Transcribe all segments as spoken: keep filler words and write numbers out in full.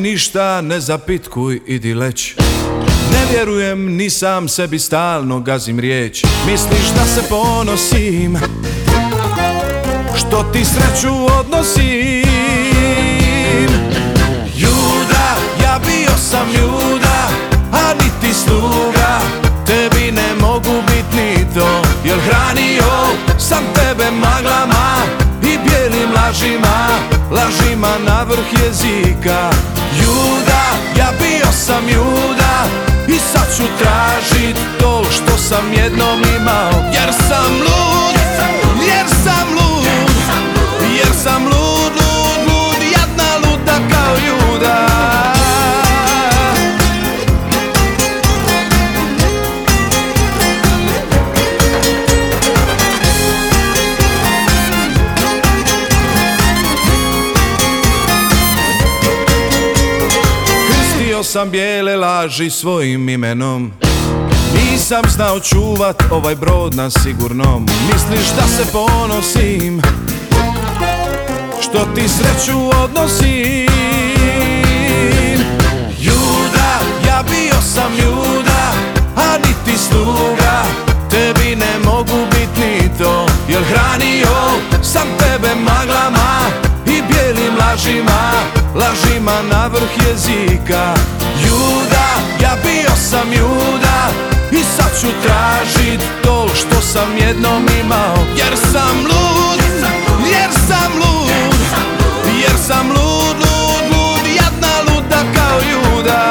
ništa ne zapitkuj, idi leć. Ne vjerujem ni sam sebi, stalno gazim riječ. Misliš da se ponosim što ti sreću odnosim. Juda, ja bio sam Juda, a niti sluga. Tebi ne mogu bit ni to, jer hranio sam tebe maglama i bijelim lažima, lažima na vrh jezika. Juda, ja bio sam Juda i sad ću tražit to što sam jednom imao. Jer sam lud, jer sam lud, jer sam lud, lud, lud, jadna luda kao Juda. Krstio sam bijele laži svojim imenom, nisam znao čuvat ovaj brod na sigurnom. Misliš da se ponosim što ti sreću odnosim. Juda, ja bio sam Juda, a niti sluga. Tebi ne mogu bit ni to, jer hranio sam tebe maglama i bijelim lažima, lažima na vrh jezika. Juda, ja bio sam Juda i sad ću tražit to što sam jednom imao. Jer sam lud, jer sam lud, jer sam lud, lud, lud, jadna luda kao Juda.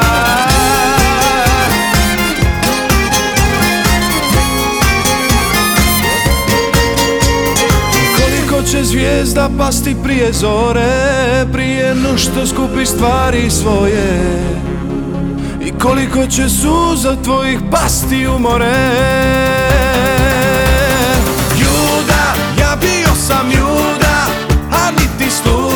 Koliko će zvijezda pasti prije zore, prije no što skupi stvari svoje, i koliko će suza tvojih pasti u more. Juda, ja bio sam Juda, a niti sluga.